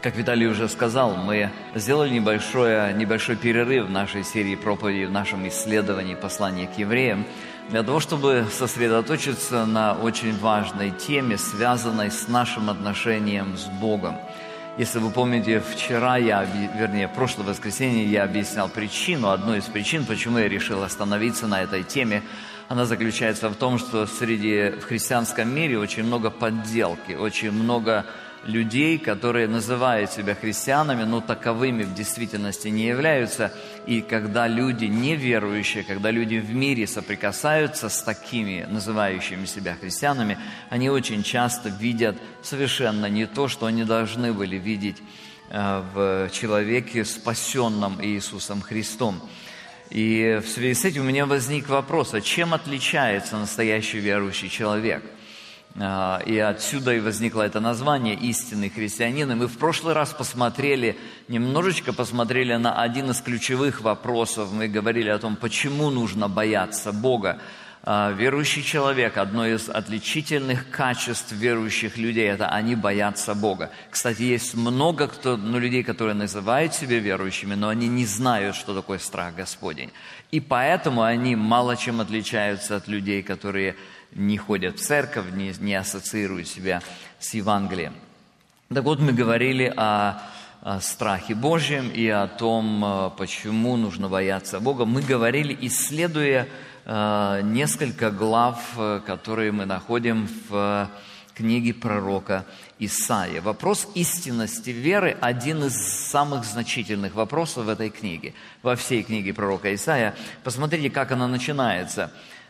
Как Виталий уже сказал, мы сделали небольшой перерыв в нашей серии проповедей, в нашем исследовании послания к евреям, для того, чтобы сосредоточиться на очень важной теме, связанной с нашим отношением с Богом. Если вы помните, в прошлое воскресенье я объяснял одну из причин, почему я решил остановиться на этой теме. Она заключается в том, что в христианском мире очень много подделки, очень много людей, которые называют себя христианами, но таковыми в действительности не являются. И когда люди неверующие, когда люди в мире соприкасаются с такими, называющими себя христианами, они очень часто видят совершенно не то, что они должны были видеть в человеке, спасенном Иисусом Христом. И в связи с этим у меня возник вопрос, а чем отличается настоящий верующий человек? И отсюда и возникло это название «Истинный христианин». И мы в прошлый раз немножечко посмотрели на один из ключевых вопросов. Мы говорили о том, почему нужно бояться Бога. Верующий человек, одно из отличительных качеств верующих людей, это они боятся Бога. Кстати, есть много людей, которые называют себя верующими, но они не знают, что такое страх Господень. И поэтому они мало чем отличаются от людей, которые не ходят в церковь, не ассоциируют себя с Евангелием. Так вот, мы говорили о страхе Божьем и о том, почему нужно бояться Бога. Мы говорили, исследуя несколько глав, которые мы находим в книге пророка Исаии. Вопрос истинности веры – один из самых значительных вопросов в этой книге, во всей книге пророка Исаия. Посмотрите, как она начинается.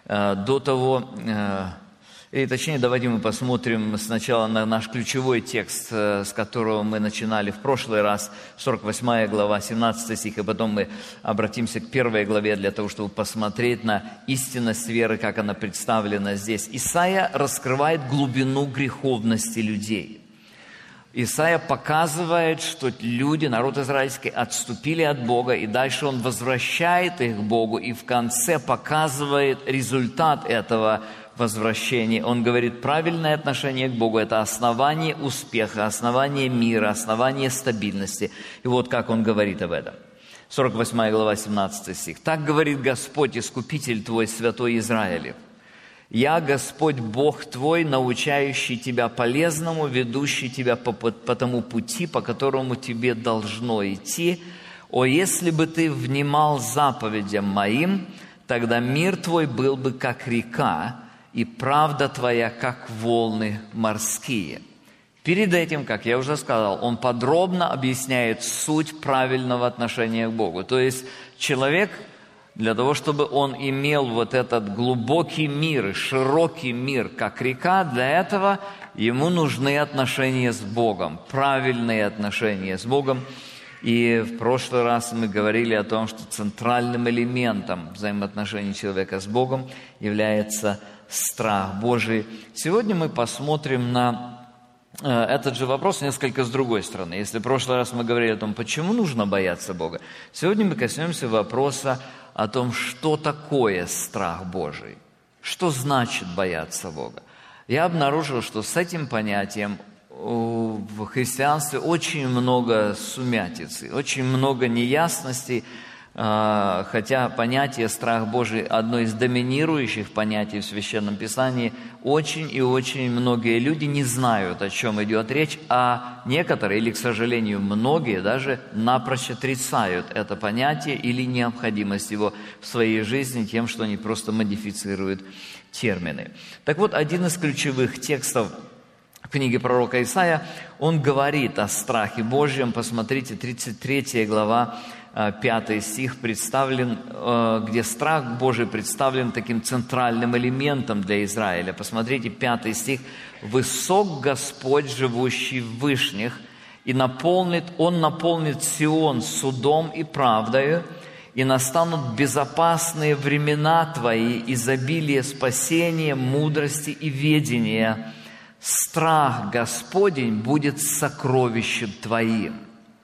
Давайте мы посмотрим сначала на наш ключевой текст, с которого мы начинали в прошлый раз, 48 глава, 17 стих, и потом мы обратимся к 1 главе для того, чтобы посмотреть на истинность веры, как она представлена здесь. Исаия раскрывает глубину греховности людей. Исаия показывает, что люди, народ израильский, отступили от Бога, и дальше он возвращает их к Богу, и в конце показывает результат этого возвращения. Он говорит, правильное отношение к Богу – это основание успеха, основание мира, основание стабильности. И вот как он говорит об этом. 48 глава, 17 стих. «Так говорит Господь, Искупитель твой, Святой Израилев. Я, Господь Бог твой, научающий тебя полезному, ведущий тебя по тому пути, по которому тебе должно идти. О, если бы ты внимал заповедям моим, тогда мир твой был бы как река, и правда твоя, как волны морские». Перед этим, как я уже сказал, он подробно объясняет суть правильного отношения к Богу. То есть человек, для того, чтобы он имел вот этот глубокий мир, широкий мир, как река, для этого ему нужны отношения с Богом, правильные отношения с Богом. И в прошлый раз мы говорили о том, что центральным элементом взаимоотношений человека с Богом является страх Божий. Сегодня мы посмотрим на этот же вопрос несколько с другой стороны. Если в прошлый раз мы говорили о том, почему нужно бояться Бога, сегодня мы коснемся вопроса о том, что такое страх Божий, что значит бояться Бога. Я обнаружил, что с этим понятием в христианстве очень много сумятицы, очень много неясностей, хотя понятие «страх Божий» – одно из доминирующих понятий в Священном Писании, очень и очень многие люди не знают, о чем идет речь, а некоторые, или, к сожалению, многие даже напрочь отрицают это понятие или необходимость его в своей жизни тем, что они просто модифицируют термины. Так вот, один из ключевых текстов в книге пророка Исаия, он говорит о страхе Божьем. Посмотрите, 33 глава, 5 стих представлен, где страх Божий представлен таким центральным элементом для Израиля. Посмотрите, 5 стих. «Высок Господь, живущий в вышних, и Он наполнит Сион судом и правдою, и настанут безопасные времена Твои, изобилие спасения, мудрости и ведения. Страх Господень будет сокровищем Твоим».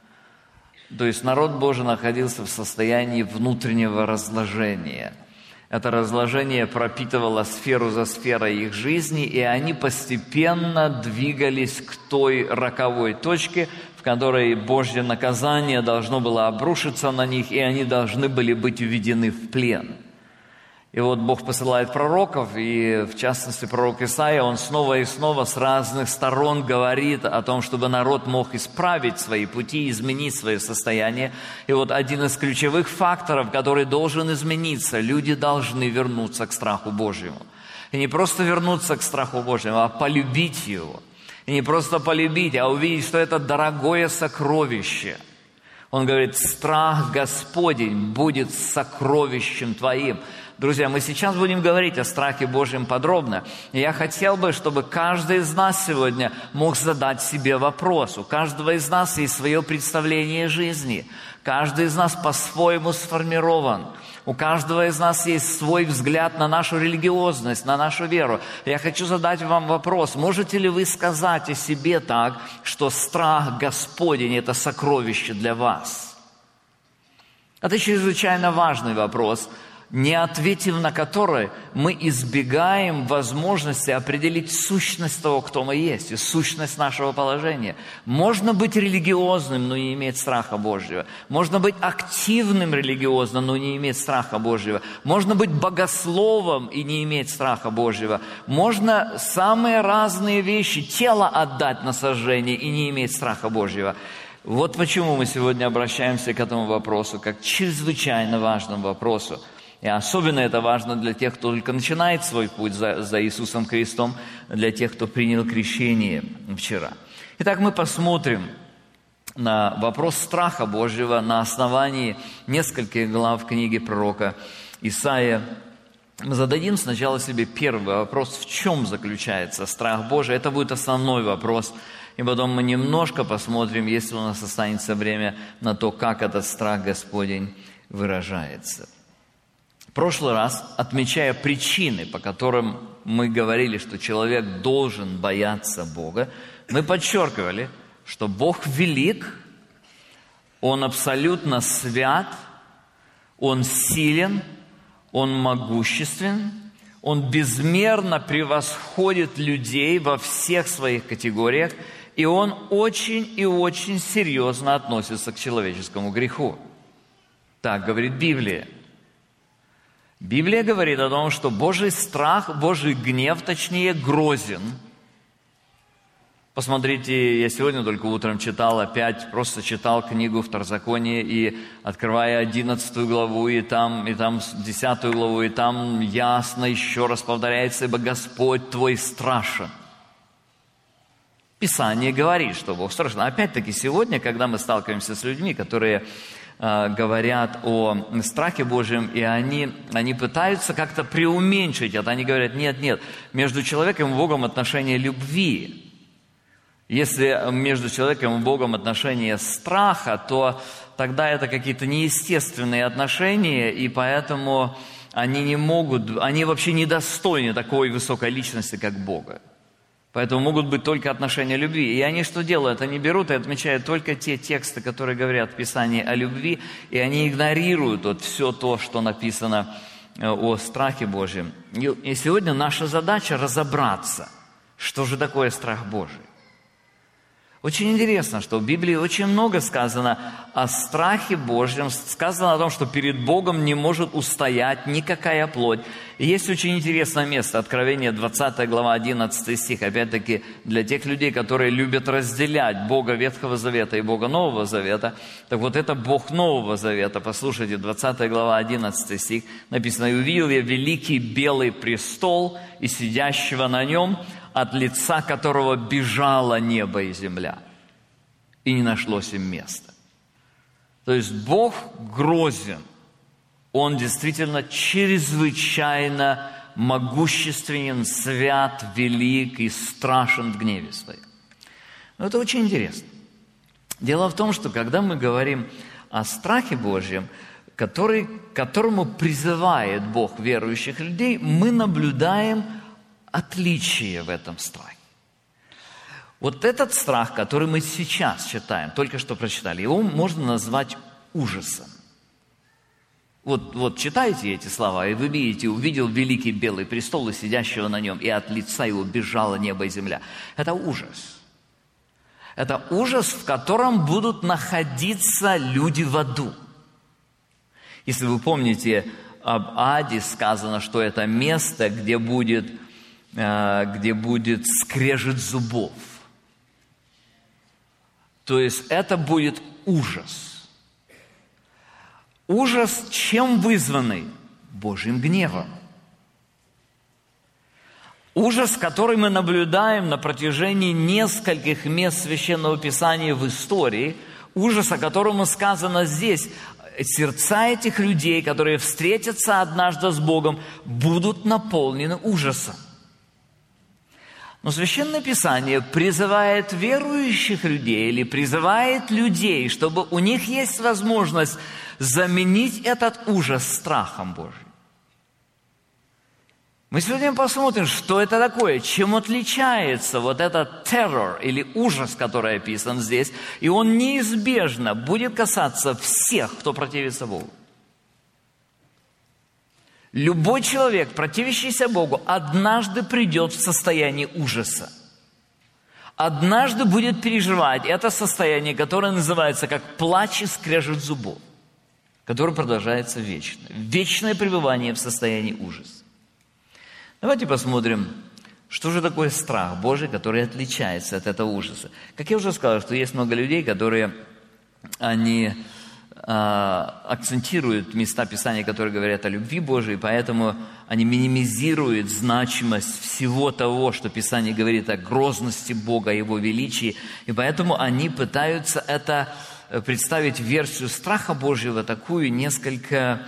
То есть народ Божий находился в состоянии внутреннего разложения. Это разложение пропитывало сферу за сферой их жизни, и они постепенно двигались к той роковой точке, в которой Божье наказание должно было обрушиться на них, и они должны были быть уведены в плен. И вот Бог посылает пророков, и в частности пророк Исаия, он снова и снова с разных сторон говорит о том, чтобы народ мог исправить свои пути, изменить свое состояние. И вот один из ключевых факторов, который должен измениться, люди должны вернуться к страху Божьему. И не просто вернуться к страху Божьему, а полюбить Его. И не просто полюбить, а увидеть, что это дорогое сокровище. Он говорит, страх Господень будет сокровищем твоим. Друзья, мы сейчас будем говорить о страхе Божьем подробно. И я хотел бы, чтобы каждый из нас сегодня мог задать себе вопрос. У каждого из нас есть свое представление жизни. Каждый из нас по-своему сформирован. У каждого из нас есть свой взгляд на нашу религиозность, на нашу веру. Я хочу задать вам вопрос. Можете ли вы сказать о себе так, что страх Господень – это сокровище для вас? Это чрезвычайно важный вопрос, не ответив на который, мы избегаем возможности определить сущность того, кто мы есть, и сущность нашего положения. Можно быть религиозным, но не иметь страха Божьего. Можно быть активным религиозно, но не иметь страха Божьего. Можно быть богословом и не иметь страха Божьего. Можно самые разные вещи, тело отдать на сожжение и не иметь страха Божьего. Вот почему мы сегодня обращаемся к этому вопросу, как к чрезвычайно важному вопросу. И особенно это важно для тех, кто только начинает свой путь за Иисусом Христом, для тех, кто принял крещение вчера. Итак, мы посмотрим на вопрос страха Божьего на основании нескольких глав книги пророка Исаия. Мы зададим сначала себе первый вопрос, в чем заключается страх Божий. Это будет основной вопрос. И потом мы немножко посмотрим, если у нас останется время, на то, как этот страх Господень выражается. В прошлый раз, отмечая причины, по которым мы говорили, что человек должен бояться Бога, мы подчеркивали, что Бог велик, Он абсолютно свят, Он силен, Он могуществен, Он безмерно превосходит людей во всех своих категориях, и Он очень и очень серьезно относится к человеческому греху. Так говорит Библия. Библия говорит о том, что Божий страх, Божий гнев, точнее, грозен. Посмотрите, я сегодня только утром читал, опять просто читал книгу Второзакония, и открывая 11 главу, и там 10 главу, и там ясно еще раз повторяется, ибо Господь твой страшен. Писание говорит, что Бог страшен. Опять-таки, сегодня, когда мы сталкиваемся с людьми, которые говорят о страхе Божьем, и они пытаются как-то преуменьшить это. Они говорят, нет, между человеком и Богом отношения любви. Если между человеком и Богом отношения страха, то тогда это какие-то неестественные отношения, и поэтому они вообще недостойны такой высокой личности, как Бога. Поэтому могут быть только отношения любви. И они что делают? Они берут и отмечают только те тексты, которые говорят в Писании о любви, и они игнорируют все то, что написано о страхе Божьем. И сегодня наша задача разобраться, что же такое страх Божий. Очень интересно, что в Библии очень много сказано о страхе Божьем, сказано о том, что перед Богом не может устоять никакая плоть. И есть очень интересное место, Откровение 20 глава 11 стих, опять-таки для тех людей, которые любят разделять Бога Ветхого Завета и Бога Нового Завета. Так вот это Бог Нового Завета, послушайте, 20 глава 11 стих, написано, «И увидел я великий белый престол и сидящего на нем, от лица которого бежало небо и земля, и не нашлось им места». То есть Бог грозен, Он действительно чрезвычайно могущественен, свят, велик и страшен в гневе своем. Но это очень интересно. Дело в том, что когда мы говорим о страхе Божьем, которому призывает Бог верующих людей, мы наблюдаем отличие в этом страхе. Вот этот страх, который мы сейчас читаем, только что прочитали, его можно назвать ужасом. Вот читайте эти слова, и вы видите, увидел великий белый престол и сидящего на нем, и от лица его бежало небо и земля. Это ужас. Это ужас, в котором будут находиться люди в аду. Если вы помните, об аде сказано, что это место, где будет скрежет зубов. То есть это будет ужас. Ужас чем вызванный? Божьим гневом. Ужас, который мы наблюдаем на протяжении нескольких мест Священного Писания в истории, ужас, о котором сказано здесь. Сердца этих людей, которые встретятся однажды с Богом, будут наполнены ужасом. Но Священное Писание призывает верующих людей или призывает людей, чтобы у них есть возможность заменить этот ужас страхом Божьим. Мы сегодня посмотрим, что это такое, чем отличается вот этот террор или ужас, который описан здесь, и он неизбежно будет касаться всех, кто противится Богу. Любой человек, противящийся Богу, однажды придет в состояние ужаса. Однажды будет переживать это состояние, которое называется как плач и скрежет зубов, которое продолжается вечно. Вечное пребывание в состоянии ужаса. Давайте посмотрим, что же такое страх Божий, который отличается от этого ужаса. Как я уже сказал, что есть много людей, которые акцентируют места Писания, которые говорят о любви Божией, поэтому они минимизируют значимость всего того, что Писание говорит о грозности Бога, о Его величии, и поэтому они пытаются представить версию страха Божьего такую несколько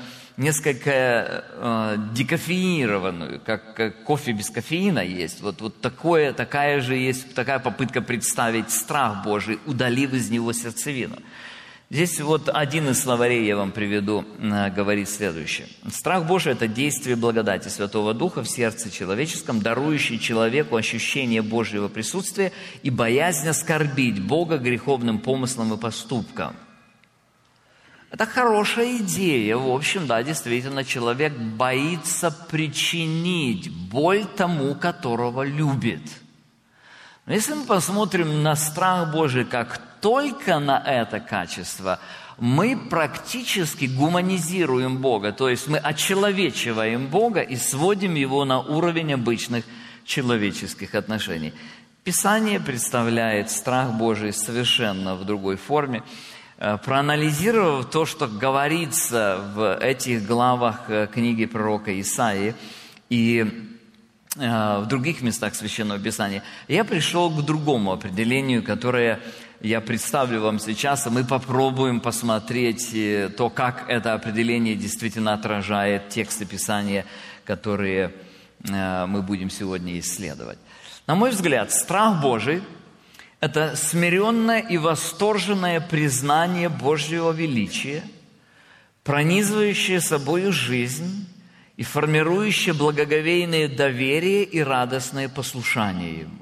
декофеинированную, как кофе без кофеина есть. Такая попытка представить страх Божий, удалив из него сердцевину. Здесь один из словарей я вам приведу, говорит следующее. Страх Божий – это действие благодати Святого Духа в сердце человеческом, дарующий человеку ощущение Божьего присутствия и боязнь оскорбить Бога греховным помыслом и поступком. Это хорошая идея. В общем, да, действительно, человек боится причинить боль тому, которого любит. Но если мы посмотрим на страх Божий как только на это качество, мы практически гуманизируем Бога, то есть мы очеловечиваем Бога и сводим Его на уровень обычных человеческих отношений. Писание представляет страх Божий совершенно в другой форме. Проанализировав то, что говорится в этих главах книги пророка Исаии и в других местах Священного Писания, я пришел к другому определению, которое я представлю вам сейчас, и мы попробуем посмотреть то, как это определение действительно отражает тексты Писания, которые мы будем сегодня исследовать. На мой взгляд, страх Божий – это смиренное и восторженное признание Божьего величия, пронизывающее собою жизнь и формирующее благоговейное доверие и радостное послушание Ему.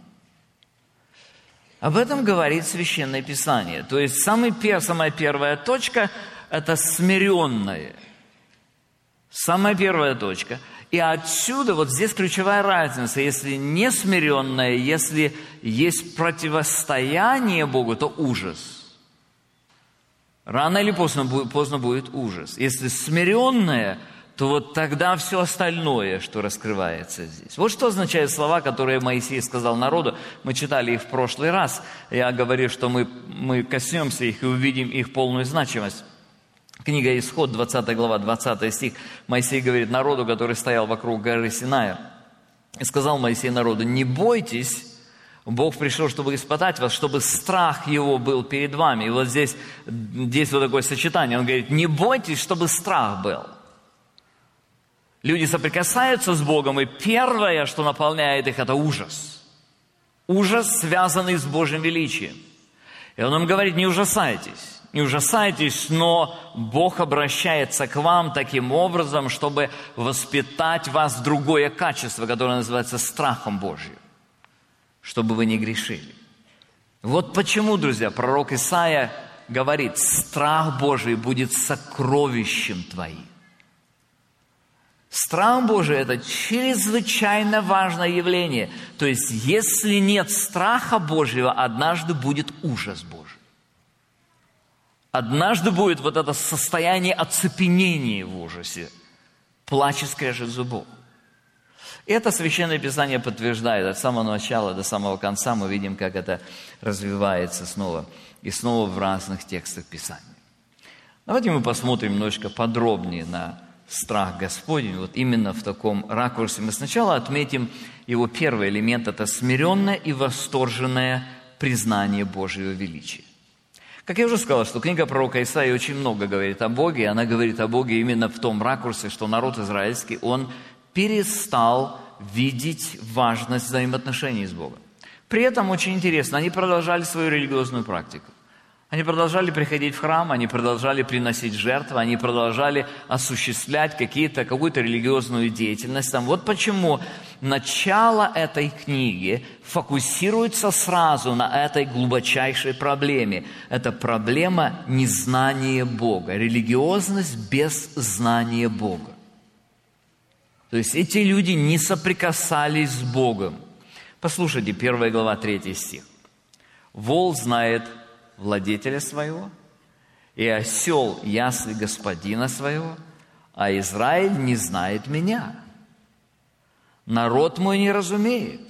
Об этом говорит Священное Писание. То есть самая первая точка – это смиренное. Самая первая точка. И отсюда, здесь ключевая разница. Если не смиренное, если есть противостояние Богу, то ужас. Рано или поздно будет ужас. Если смиренное, то тогда все остальное, что раскрывается здесь. Вот что означают слова, которые Моисей сказал народу. Мы читали их в прошлый раз. Я говорю, что мы коснемся их и увидим их полную значимость. Книга Исход, 20 глава, 20 стих. Моисей говорит народу, который стоял вокруг горы Синая. И сказал Моисей народу: «Не бойтесь, Бог пришел, чтобы испытать вас, чтобы страх Его был перед вами». И здесь такое сочетание. Он говорит: не бойтесь, чтобы страх был. Люди соприкасаются с Богом, и первое, что наполняет их, это ужас. Ужас, связанный с Божьим величием. И Он им говорит: не ужасайтесь. Не ужасайтесь, но Бог обращается к вам таким образом, чтобы воспитать вас в другое качество, которое называется страхом Божьим, чтобы вы не грешили. Вот почему, друзья, пророк Исаия говорит: страх Божий будет сокровищем твоим. Страх Божий – это чрезвычайно важное явление. То есть, если нет страха Божьего, однажды будет ужас Божий. Однажды будет вот это состояние оцепенения в ужасе, плач и скрежет зубов. Это Священное Писание подтверждает. От самого начала до самого конца мы видим, как это развивается снова и снова в разных текстах Писания. Давайте мы посмотрим немножко подробнее на страх Господень, вот именно в таком ракурсе. Мы сначала отметим его первый элемент – это смиренное и восторженное признание Божьего величия. Как я уже сказал, что книга пророка Исаии очень много говорит о Боге, и она говорит о Боге именно в том ракурсе, что народ израильский, он перестал видеть важность взаимоотношений с Богом. При этом, очень интересно, они продолжали свою религиозную практику. Они продолжали приходить в храм, они продолжали приносить жертвы, они продолжали осуществлять какую-то религиозную деятельность. Вот почему начало этой книги фокусируется сразу на этой глубочайшей проблеме. Это проблема незнания Бога, религиозность без знания Бога. То есть эти люди не соприкасались с Богом. Послушайте, 1 глава, 3 стих. «Вол знает владетеля своего, и осел ясли господина своего, а Израиль не знает меня. Народ мой не разумеет.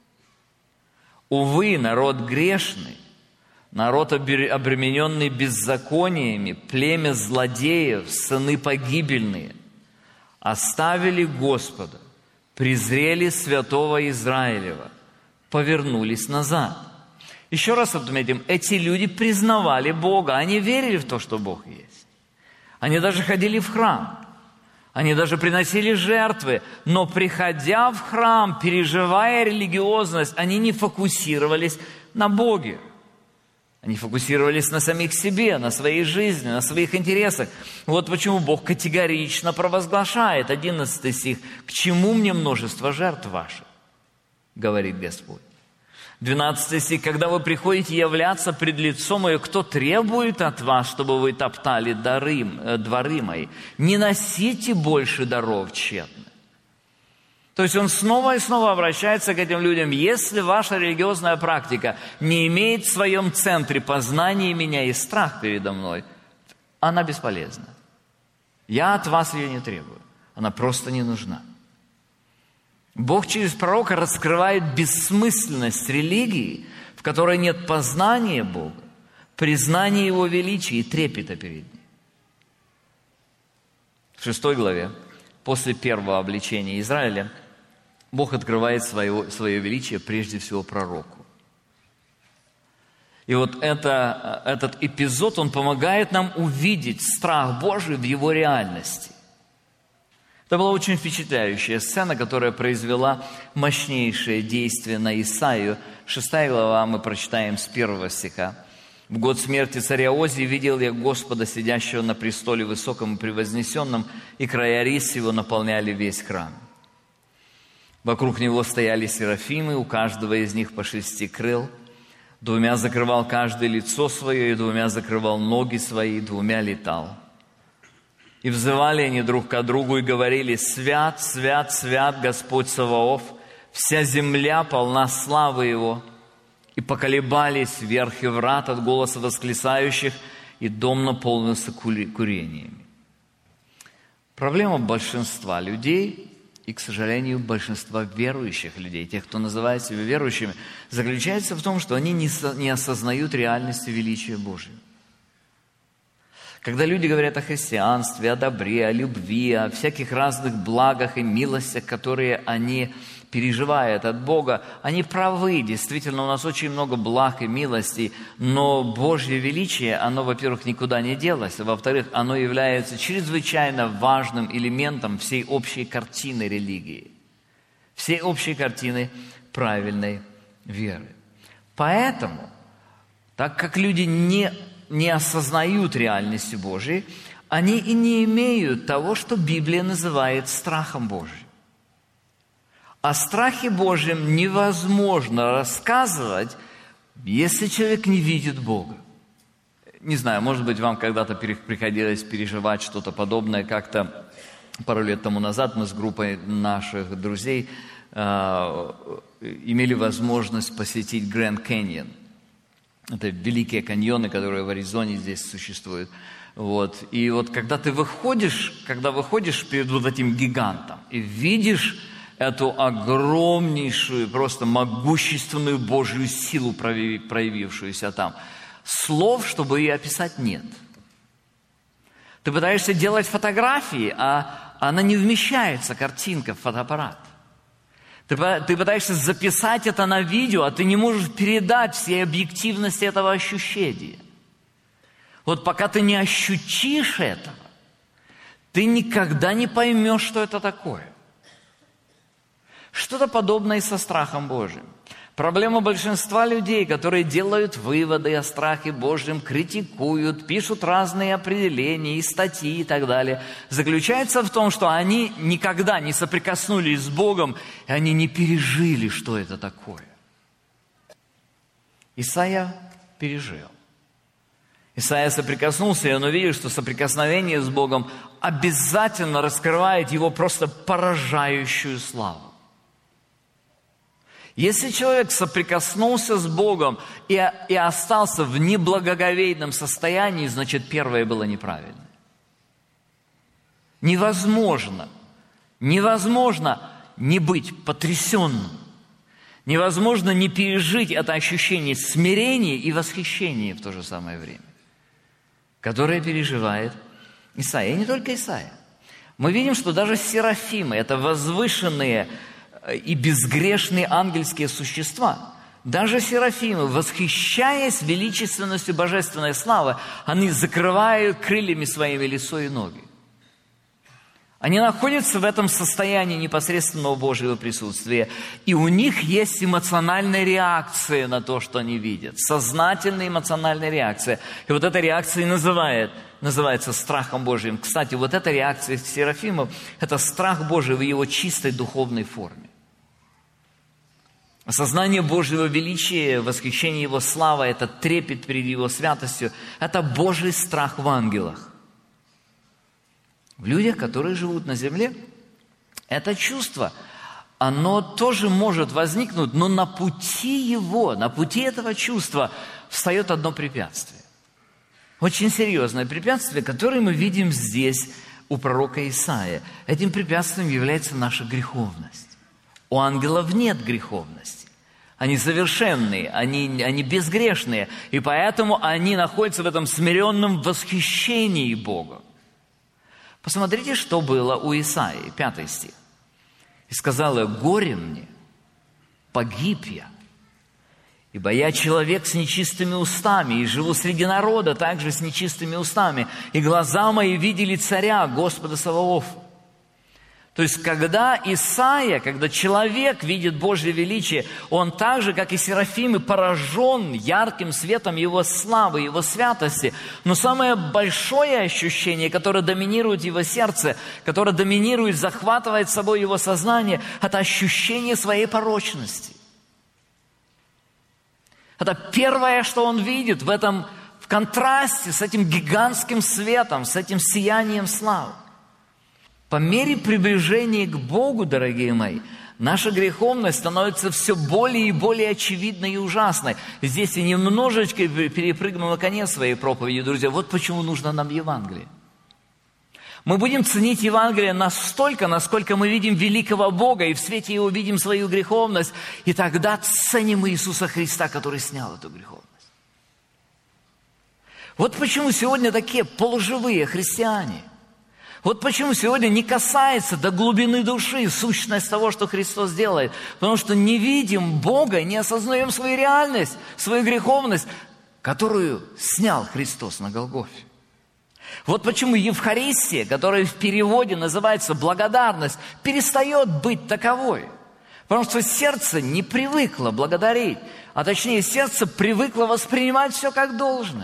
Увы, народ грешный, народ, обремененный беззакониями, племя злодеев, сыны погибельные, оставили Господа, презрели святого Израилева, повернулись назад». Еще раз отметим, эти люди признавали Бога, они верили в то, что Бог есть. Они даже ходили в храм, они даже приносили жертвы, но приходя в храм, переживая религиозность, они не фокусировались на Боге. Они фокусировались на самих себе, на своей жизни, на своих интересах. Вот почему Бог категорично провозглашает, 11 стих, «К чему мне множество жертв ваших?» говорит Господь. 12 стих, «Когда вы приходите являться пред лицом Мое, кто требует от вас, чтобы вы топтали дворы Мои? Не носите больше даров тщетных». То есть он снова и снова обращается к этим людям. Если ваша религиозная практика не имеет в своем центре познания Меня и страх передо Мной, она бесполезна. Я от вас ее не требую. Она просто не нужна. Бог через пророка раскрывает бессмысленность религии, в которой нет познания Бога, признания Его величия и трепета перед Ним. В 6 главе, после первого обличения Израиля, Бог открывает свое величие прежде всего пророку. И вот этот эпизод, он помогает нам увидеть страх Божий в его реальности. Это была очень впечатляющая сцена, которая произвела мощнейшее действие на Исаию. 6 глава мы прочитаем с 1 стиха. «В год смерти царя Озии видел я Господа, сидящего на престоле высоком и превознесенном, и края рис его наполняли весь храм. Вокруг него стояли серафимы, у каждого из них по 6 крыл. 2 закрывал каждое лицо свое, и 2 закрывал ноги свои, и 2 летал. И взывали они друг к другу и говорили: «Свят, свят, свят Господь Саваоф, вся земля полна славы Его». И поколебались верх и врат от голоса восклицающих, и дом наполнился курениями. Проблема большинства людей, и, к сожалению, большинства верующих людей, тех, кто называет себя верующими, заключается в том, что они не осознают реальности величия Божьего. Когда люди говорят о христианстве, о добре, о любви, о всяких разных благах и милостях, которые они переживают от Бога, они правы. Действительно, у нас очень много благ и милостей, но Божье величие, оно, во-первых, никуда не делось, а во-вторых, оно является чрезвычайно важным элементом всей общей картины религии, всей общей картины правильной веры. Поэтому, так как люди не осознают реальности Божией, они и не имеют того, что Библия называет страхом Божьим. О страхе Божьем невозможно рассказывать, если человек не видит Бога. Не знаю, может быть, вам когда-то приходилось переживать что-то подобное как-то Пару лет тому назад мы с группой наших друзей имели возможность посетить Гранд Каньон. Это великие каньоны, которые в Аризоне здесь существуют. Вот. И вот когда выходишь перед вот этим гигантом и видишь эту огромнейшую, просто могущественную Божью силу, проявившуюся там, слов, чтобы ее описать, нет. Ты пытаешься делать фотографии, а она не вмещается, картинка, в фотоаппарат. Ты пытаешься записать это на видео, а ты не можешь передать всей объективности этого ощущения. Вот пока ты не ощутишь этого, ты никогда не поймешь, что это такое. Что-то подобное и со страхом Божьим. Проблема большинства людей, которые делают выводы о страхе Божьем, критикуют, пишут разные определения и статьи и так далее, заключается в том, что они никогда не соприкоснулись с Богом, и они не пережили, что это такое. Исайя пережил. Исайя соприкоснулся, и он увидел, что соприкосновение с Богом обязательно раскрывает его просто поражающую славу. Если человек соприкоснулся с Богом и остался в неблагоговейном состоянии, значит, первое было неправильно. Невозможно не быть потрясенным. Невозможно не пережить это ощущение смирения и восхищения в то же самое время, которое переживает Исайя. И не только Исайя. Мы видим, что даже серафимы, это возвышенные и безгрешные ангельские существа, даже серафимы, восхищаясь величественностью божественной славы, они закрывают крыльями своими лицо и ноги. Они находятся в этом состоянии непосредственного Божьего присутствия, и у них есть эмоциональная реакция на то, что они видят, сознательная эмоциональная реакция. И вот эта реакция и называется страхом Божьим. Кстати, вот эта реакция серафимов – это страх Божий в его чистой духовной форме. Осознание Божьего величия, восхищение Его славы, это трепет перед Его святостью, это Божий страх в ангелах. В людях, которые живут на земле, это чувство, оно тоже может возникнуть, но на пути этого чувства встает одно препятствие. Очень серьезное препятствие, которое мы видим здесь у пророка Исаия. Этим препятствием является наша греховность. У ангелов нет греховности. Они совершенные, они безгрешные, и поэтому они находятся в этом смиренном восхищении Богом. Посмотрите, что было у Исаии, 5 стих. «И сказала: горе мне, погиб я, ибо я человек с нечистыми устами, и живу среди народа также с нечистыми устами, и глаза мои видели царя, Господа Саваофа». То есть, когда человек видит Божье величие, он так же, как и серафимы, поражен ярким светом Его славы, Его святости. Но самое большое ощущение, которое доминирует его сердце, которое доминирует, захватывает собой его сознание, это ощущение своей порочности. Это первое, что он видит в контрасте с этим гигантским светом, с этим сиянием славы. По мере приближения к Богу, дорогие мои, наша греховность становится все более и более очевидной и ужасной. Здесь я немножечко перепрыгну на конец своей проповеди, друзья. Вот почему нужно нам Евангелие. Мы будем ценить Евангелие настолько, насколько мы видим великого Бога, и в свете Его видим свою греховность, и тогда ценим Иисуса Христа, который снял эту греховность. Вот почему сегодня такие полуживые христиане. Вот почему сегодня не касается до глубины души сущность того, что Христос делает. Потому что не видим Бога, не осознаем свою реальность, свою греховность, которую снял Христос на Голгофе. Вот почему Евхаристия, которая в переводе называется благодарность, перестает быть таковой. Потому что сердце не привыкло благодарить, а точнее сердце привыкло воспринимать все как должное.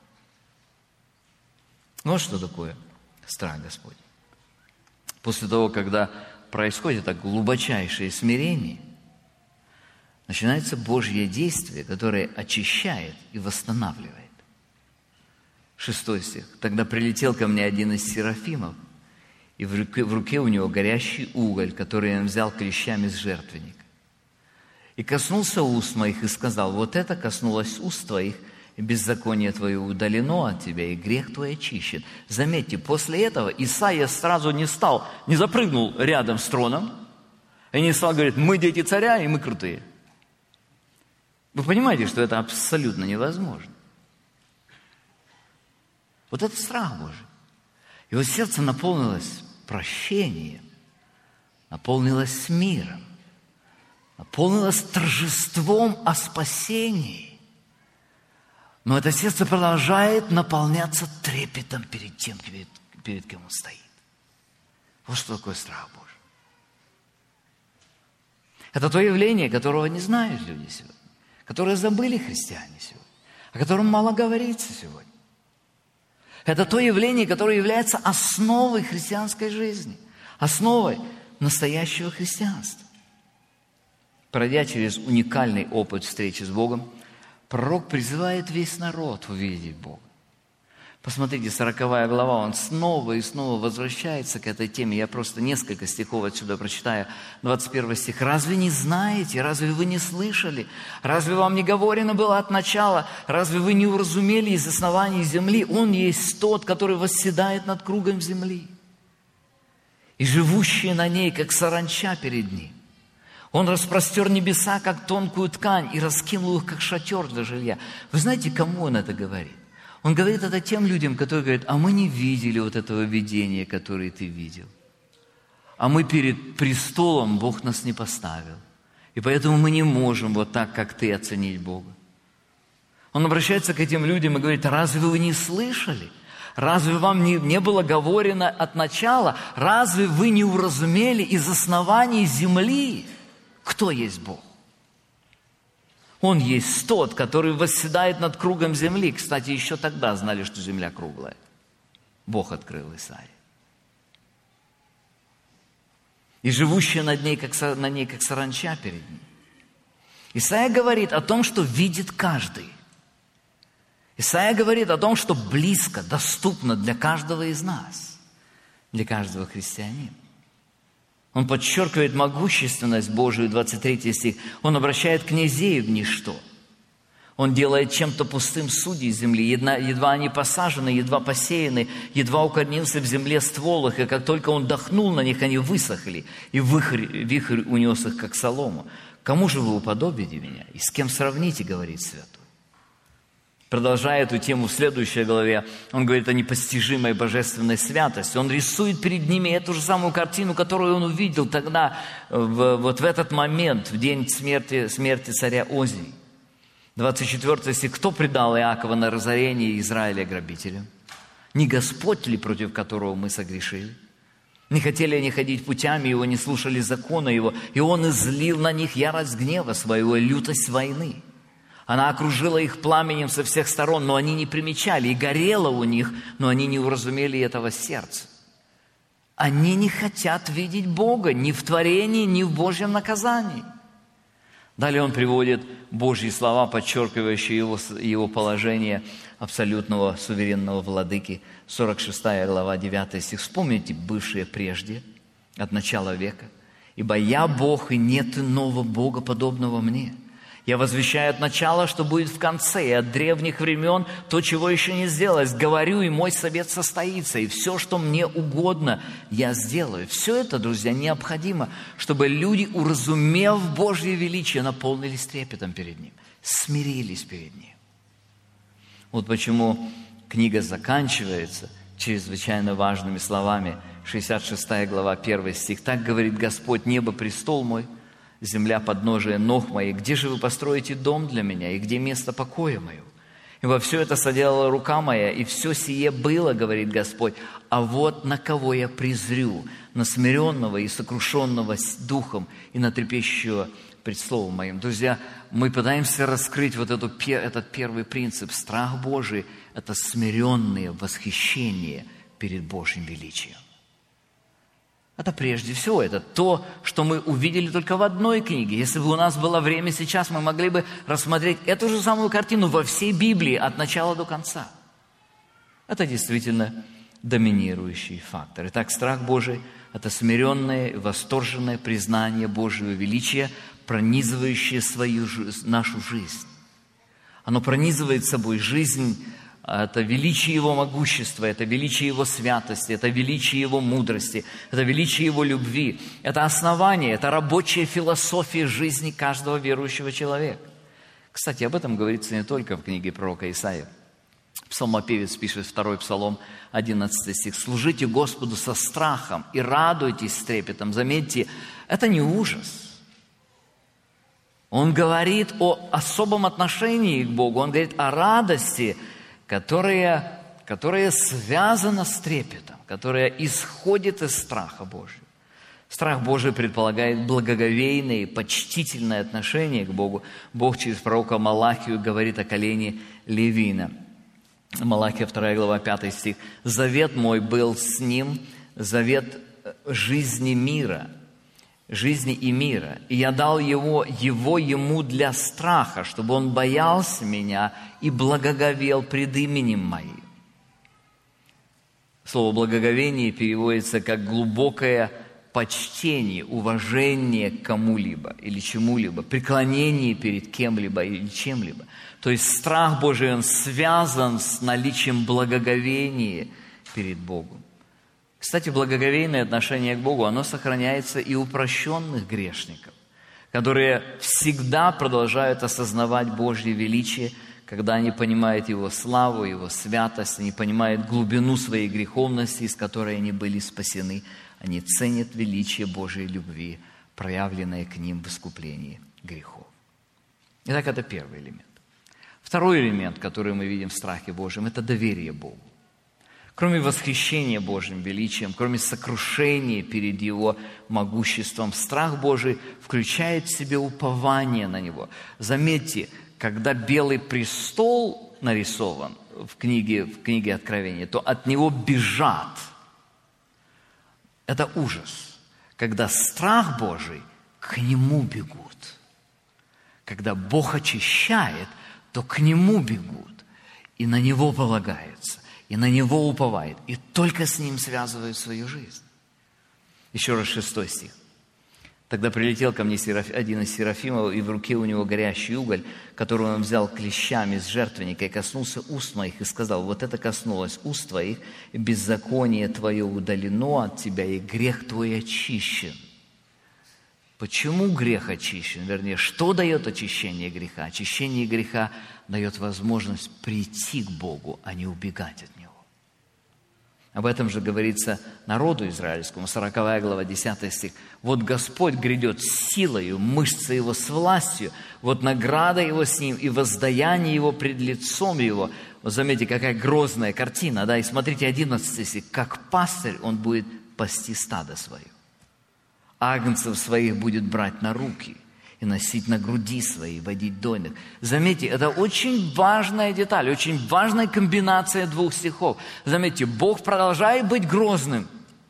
Вот что такое страх Господень. После того, когда происходит это глубочайшее смирение, начинается Божье действие, которое очищает и восстанавливает. 6 стих. «Тогда прилетел ко мне один из серафимов и в руке у него горящий уголь, который он взял клещами с жертвенника. И коснулся уст моих и сказал: вот это коснулось уст твоих, и беззаконие твое удалено от тебя, и грех твой очищен. Заметьте, после этого Исаия сразу не запрыгнул рядом с троном, и не стал говорить: мы дети царя, и мы крутые. Вы понимаете, что это абсолютно невозможно. Вот это страх Божий. Его сердце наполнилось прощением, наполнилось миром, наполнилось торжеством о спасении. Но это сердце продолжает наполняться трепетом перед тем, перед кем он стоит. Вот что такое страх Божий. Это то явление, которого не знают люди сегодня, которые забыли христиане сегодня, о котором мало говорится сегодня. Это то явление, которое является основой христианской жизни, основой настоящего христианства. Пройдя через уникальный опыт встречи с Богом, пророк призывает весь народ увидеть Бога. Посмотрите, 40 глава, он снова и снова возвращается к этой теме. Я просто несколько стихов отсюда прочитаю. 21 стих. «Разве не знаете? Разве вы не слышали? Разве вам не говорено было от начала? Разве вы не уразумели из оснований земли? Он есть тот, который восседает над кругом земли, и живущие на ней, как саранча перед ним. Он распростер небеса, как тонкую ткань, и раскинул их, как шатер для жилья». Вы знаете, кому он это говорит? Он говорит это тем людям, которые говорят: а мы не видели вот этого видения, которое ты видел. А мы перед престолом, Бог нас не поставил. И поэтому мы не можем вот так, как ты, оценить Бога. Он обращается к этим людям и говорит: разве вы не слышали? Разве вам не было говорено от начала? Разве вы не уразумели из оснований земли, кто есть Бог? Он есть тот, который восседает над кругом земли. Кстати, еще тогда знали, что земля круглая. Бог открыл Исаии. И живущие на ней, как саранча перед ним. Исаия говорит о том, что видит каждый. Исаия говорит о том, что близко, доступно для каждого из нас, для каждого христианина. Он подчеркивает могущественность Божию, 23 стих. Он обращает князей в ничто. Он делает чем-то пустым судей земли. Едва они посажены, едва посеяны, едва укоренился в земле ствол их, и как только он дохнул на них, они высохли, и вихрь унес их, как солому. Кому же вы уподобите меня? И с кем сравните, говорит Святой. Продолжая эту тему в следующей главе, он говорит о непостижимой божественной святости. Он рисует перед ними эту же самую картину, которую он увидел тогда, вот в этот момент, в день смерти царя Озии. 24 стих. «Кто предал Иакова на разорение, Израиля грабителям? Не Господь ли, против которого мы согрешили? Не хотели они ходить путями его, не слушали закона его, и он излил на них ярость гнева своего, лютость войны. Она окружила их пламенем со всех сторон, но они не примечали, и горело у них, но они не уразумели этого сердца. Они не хотят видеть Бога ни в творении, ни в Божьем наказании». Далее он приводит Божьи слова, подчеркивающие его положение абсолютного суверенного владыки. 46 глава, 9 стих. «Вспомните бывшее прежде, от начала века. Ибо я Бог, и нет иного Бога, подобного мне. Я возвещаю от начала, что будет в конце, и от древних времен то, чего еще не сделалось. Говорю, и мой совет состоится, и все, что мне угодно, я сделаю». Все это, друзья, необходимо, чтобы люди, уразумев Божье величие, наполнились трепетом перед Ним, смирились перед Ним. Вот почему книга заканчивается чрезвычайно важными словами. 66 глава, 1 стих. «Так говорит Господь: небо престол мой, земля подножие ног моих. Где же вы построите дом для меня, и где место покоя моего? Ибо все это соделала рука моя, и все сие было, говорит Господь. А вот на кого я презрю: на смиренного и сокрушенного духом, и на трепещущего пред словом моим». Друзья, мы пытаемся раскрыть вот этот первый принцип. Страх Божий – это смиренное восхищение перед Божьим величием. Это прежде всего, это то, что мы увидели только в одной книге. Если бы у нас было время сейчас, мы могли бы рассмотреть эту же самую картину во всей Библии, от начала до конца. Это действительно доминирующий фактор. Итак, страх Божий – это смиренное и восторженное признание Божьего величия, пронизывающее нашу жизнь. Оно пронизывает собой жизнь. Это величие Его могущества, это величие Его святости, это величие Его мудрости, это величие Его любви. Это основание, это рабочая философия жизни каждого верующего человека. Кстати, об этом говорится не только в книге пророка Исаии. Псалмопевец пишет 2 Псалом, 11 стих. «Служите Господу со страхом и радуйтесь с трепетом». Заметьте, это не ужас. Он говорит о особом отношении к Богу, он говорит о радости, которая связана с трепетом, которая исходит из страха Божьего. Страх Божий предполагает благоговейное и почтительное отношение к Богу. Бог через пророка Малахию говорит о колене Левина. Малахия 2 глава 5 стих. «Завет мой был с ним, завет жизни и мира, и я дал его ему для страха, чтобы он боялся меня и благоговел пред именем моим». Слово «благоговение» переводится как глубокое почтение, уважение к кому-либо или чему-либо, преклонение перед кем-либо или чем-либо. То есть страх Божий, он связан с наличием благоговения перед Богом. Кстати, благоговейное отношение к Богу, оно сохраняется и у прощенных грешников, которые всегда продолжают осознавать Божье величие, когда они понимают Его славу, Его святость, они понимают глубину своей греховности, из которой они были спасены. Они ценят величие Божьей любви, проявленное к ним в искуплении грехов. Итак, это первый элемент. Второй элемент, который мы видим в страхе Божьем, это доверие Богу. Кроме восхищения Божьим величием, кроме сокрушения перед Его могуществом, страх Божий включает в себе упование на Него. Заметьте, когда белый престол нарисован в книге Откровения, то от него бежат. Это ужас. Когда страх Божий, к Нему бегут. Когда Бог очищает, то к Нему бегут. И на Него полагаются. И на Него уповает, и только с Ним связывают свою жизнь. Еще раз 6 стих. «Тогда прилетел ко мне один из серафимов, и в руке у него горящий уголь, который он взял клещами с жертвенника, и коснулся уст моих, и сказал: вот это коснулось уст твоих, и беззаконие твое удалено от тебя, и грех твой очищен». Почему грех очищен? Вернее, что дает очищение греха? Очищение греха дает возможность прийти к Богу, а не убегать от Него. Об этом же говорится народу израильскому, 40 глава, 10 стих. «Вот Господь грядет с силою, мышцы Его с властью, вот награда Его с Ним, и воздаяние Его пред лицом Его». Вот заметьте, какая грозная картина, да? И смотрите, 11 стих. «Как пастырь Он будет пасти стадо свое. Агнцев своих будет брать на руки и носить на груди своей, водить дойных». Заметьте, это очень важная деталь, очень важная комбинация двух стихов. Заметьте, Бог продолжает быть грозным.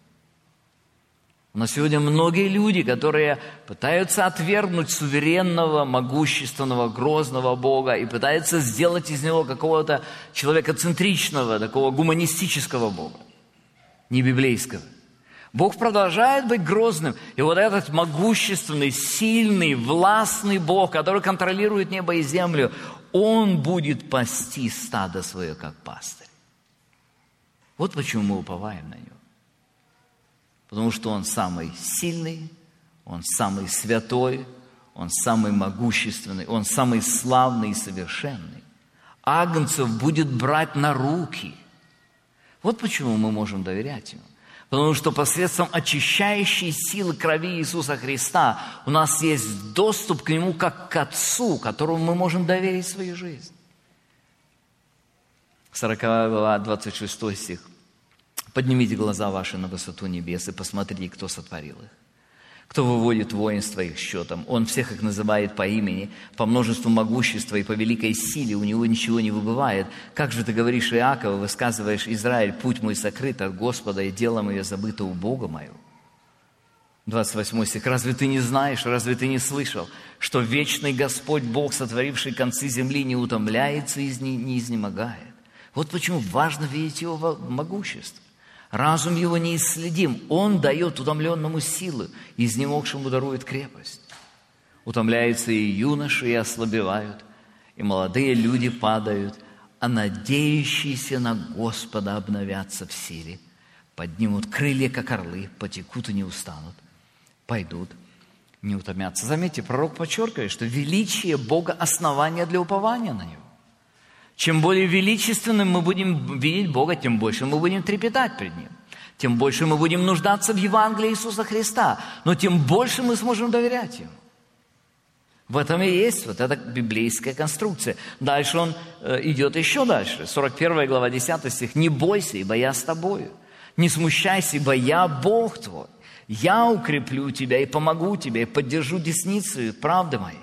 Но сегодня многие люди, которые пытаются отвергнуть суверенного, могущественного, грозного Бога и пытаются сделать из Него какого-то человекоцентричного, такого гуманистического Бога, не библейского. Бог продолжает быть грозным. И вот этот могущественный, сильный, властный Бог, который контролирует небо и землю, Он будет пасти стадо свое, как пастырь. Вот почему мы уповаем на Него. Потому что Он самый сильный, Он самый святой, Он самый могущественный, Он самый славный и совершенный. Агнцев будет брать на руки. Вот почему мы можем доверять Ему. Потому что посредством очищающей силы крови Иисуса Христа у нас есть доступ к Нему как к Отцу, которому мы можем доверить свою жизнь. 40 глава, 26 стих. «Поднимите глаза ваши на высоту небес и посмотрите, кто сотворил их. Кто выводит воинство их счетом. Он всех их называет по имени, по множеству могущества и по великой силе. У него ничего не выбывает. Как же ты говоришь, Иаков, высказываешь: Израиль, путь мой сокрыт от Господа, и дело мое забыто у Бога моего». 28 стих. «Разве ты не знаешь, разве ты не слышал, что вечный Господь Бог, сотворивший концы земли, не утомляется и не изнемогает?» Вот почему важно видеть Его могущество. Разум его неисследим. Он дает утомленному силы, изнемогшему дарует крепость. Утомляются и юноши, и ослабевают, и молодые люди падают, а надеющиеся на Господа обновятся в силе. Поднимут крылья, как орлы, потекут и не устанут, пойдут, не утомятся. Заметьте, пророк подчеркивает, что величие Бога – основание для упования на Него. Чем более величественным мы будем видеть Бога, тем больше мы будем трепетать пред Ним. Тем больше мы будем нуждаться в Евангелии Иисуса Христа, но тем больше мы сможем доверять Ему. В этом и есть вот эта библейская конструкция. Дальше он идет еще дальше. 41 глава, 10 стих. «Не бойся, ибо я с тобою. Не смущайся, ибо я Бог твой. Я укреплю тебя и помогу тебе, и поддержу десницу правды моей».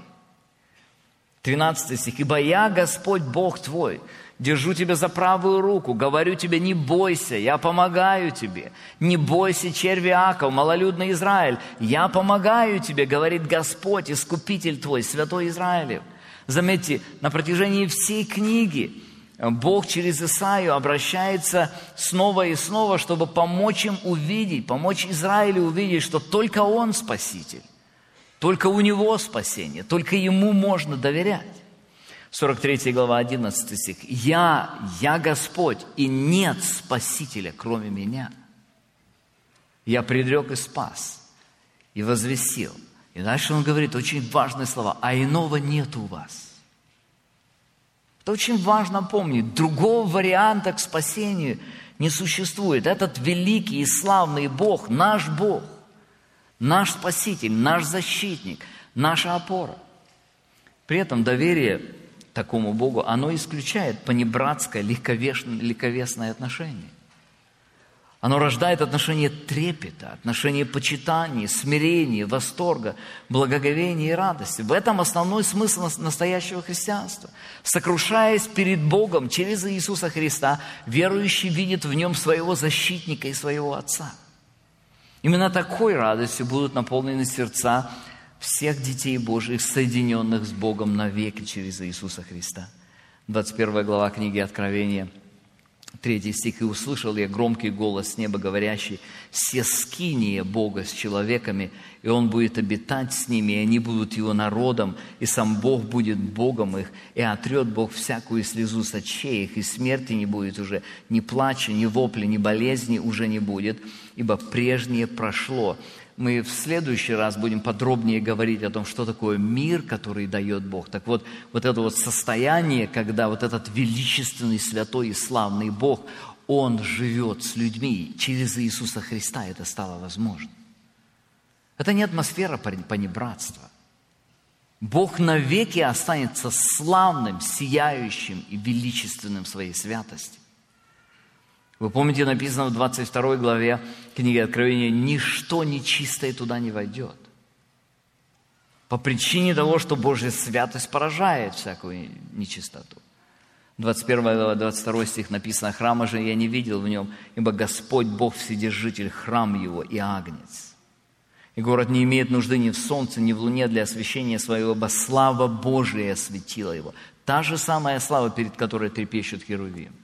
13 стих. «Ибо я, Господь Бог твой, держу тебя за правую руку, говорю тебе, не бойся, я помогаю тебе. Не бойся, черви Иаков, малолюдный Израиль, я помогаю тебе, говорит Господь, Искупитель твой, Святой Израилев». Заметьте, на протяжении всей книги Бог через Исаию обращается снова и снова, чтобы помочь им увидеть, помочь Израилю увидеть, что только Он Спаситель. Только у Него спасение, только Ему можно доверять. 43 глава, 11 стих. «Я Господь, и нет Спасителя, кроме Меня. Я предрек и спас, и возвестил». И дальше он говорит очень важные слова. «А иного нет у вас». Это очень важно помнить. Другого варианта к спасению не существует. Этот великий и славный Бог, наш Спаситель, наш защитник, наша опора. При этом доверие такому Богу, оно исключает понебратское, легковесное отношение. Оно рождает отношение трепета, отношение почитания, смирения, восторга, благоговения и радости. В этом основной смысл настоящего христианства. Сокрушаясь перед Богом через Иисуса Христа, верующий видит в Нем своего защитника и своего Отца. Именно такой радостью будут наполнены сердца всех детей Божьих, соединенных с Богом навеки через Иисуса Христа. 21 глава книги Откровения, 3 стих. «И услышал я громкий голос с неба, говорящий: се скиния Бога с человеками, и Он будет обитать с ними, и они будут Его народом, и сам Бог будет Богом их, и отрет Бог всякую слезу с очей их, и смерти не будет уже, ни плача, ни вопля, ни болезни уже не будет, ибо прежнее прошло». Мы в следующий раз будем подробнее говорить о том, что такое мир, который дает Бог. Так вот, вот это вот состояние, когда вот этот величественный, святой и славный Бог, Он живет с людьми. Через Иисуса Христа это стало возможно. Это не атмосфера понебратства. Бог навеки останется славным, сияющим и величественным в своей святости. Вы помните, написано в 22 главе книги Откровения: «Ничто нечистое туда не войдет». По причине того, что Божья святость поражает всякую нечистоту. 21 глава, 22 стих написано: «Храма же я не видел в нем, ибо Господь Бог Вседержитель, храм Его и Агнец. И город не имеет нужды ни в солнце, ни в луне для освящения своего, ибо слава Божия осветила его». Та же самая слава, перед которой трепещут херувим.